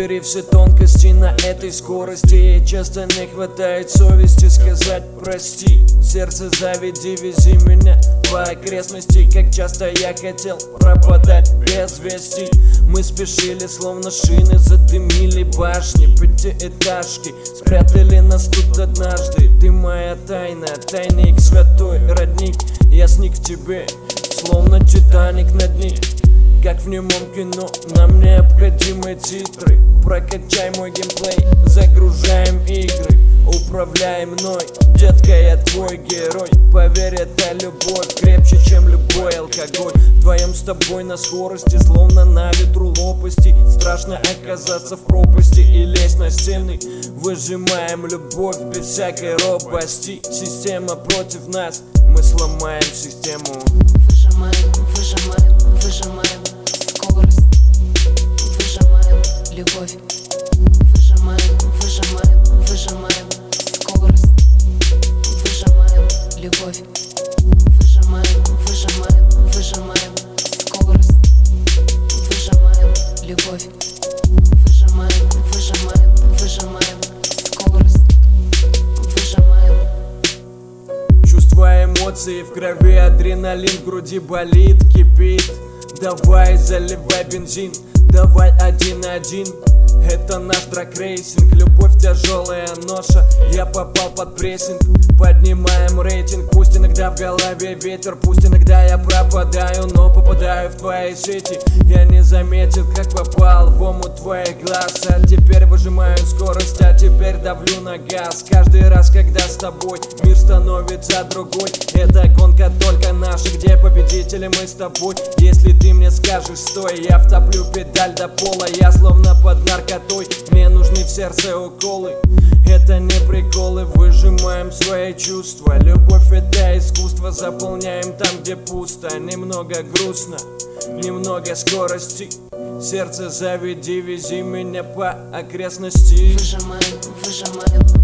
Убери все тонкости на этой скорости. И часто не хватает совести сказать прости. Сердце заведи, вези меня по окрестности. Как часто я хотел пропадать без вести. Мы спешили, словно шины, задымили башни. Пятиэтажки спрятали нас тут однажды. Ты моя тайна, тайник, святой родник. Я сник в тебе, словно Титаник на дне. Как в немом кино, нам необходимы титры. Прокачай мой геймплей, загружаем игры. Управляй мной, детка, я твой герой. Поверь, это любовь крепче, чем любой алкоголь. Вдвоем с тобой на скорости, словно на ветру лопасти. Страшно оказаться в пропасти и лезть на стены. Выжимаем любовь без всякой робости. Система против нас, мы сломаем систему. Выжимаем, выжимаем, выжимаем скорость. Выжимаем любовь. Выжимаем, выжимаем, выжимаем скорость. Выжимаем любовь. Выжимаем, выжимаем, выжимаем скорость. Выжимаем любовь. Выжимаем, выжимаем, выжимаем скорость. Выжимаем. Чувства, эмоции в крови, адреналин в груди болит, кипит. Давай заливай бензин, давай 1-1. Это наш драг-рейсинг, любовь тяжелая ноша. Я попал под прессинг, поднимаем рейтинг. Пусть иногда в голове ветер, пусть иногда я пропадаю, но попадаю в твои сети. Я не заметил, как попал в омут твоих глаз. А теперь выжимаю скорость, а теперь давлю на газ. Каждый раз, когда с тобой мир становится другой. Это гонка только наша, где победители мы с тобой. Если ты мне скажешь стой, я втоплю педаль до пола. Я словно под наркотой, мне нужны в сердце уколы. Это не приколы, выжимаем свои чувства. Любовь это искусство, заполняем там, где пусто. Немного грустно, немного скорости. Сердце заведи, вези меня по окрестности. Выжимаем, выжимаем,